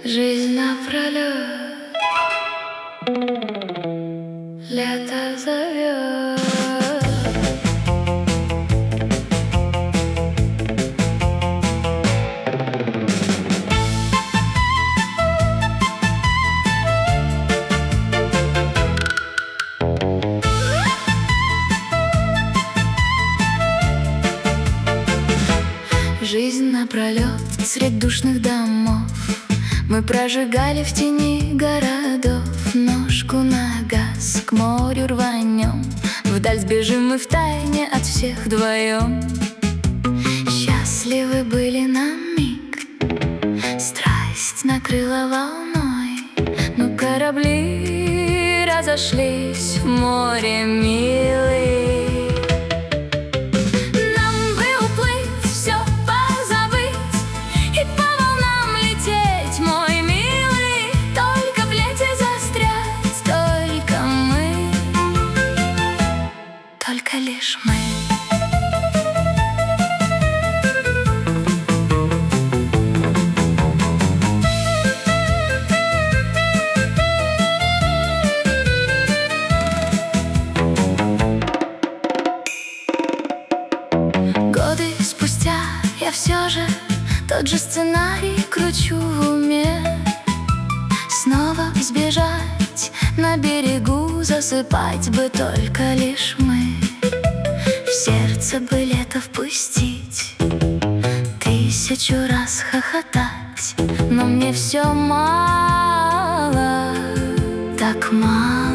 Жизнь напролет, лето зовет. Жизнь напролет средь душных домов мы прожигали в тени городов. Ножку на газ к морю рванем, вдаль сбежим мы втайне от всех вдвоем. Счастливы были на миг, страсть накрыла волной, но корабли разошлись в море, милый. Только лишь мы. Годы спустя я все же тот же сценарий кручу в уме. Снова сбежать на берегу, засыпать бы только лишь мы. В сердце бы лето впустить, 1000 раз хохотать, но мне все мало, так мало.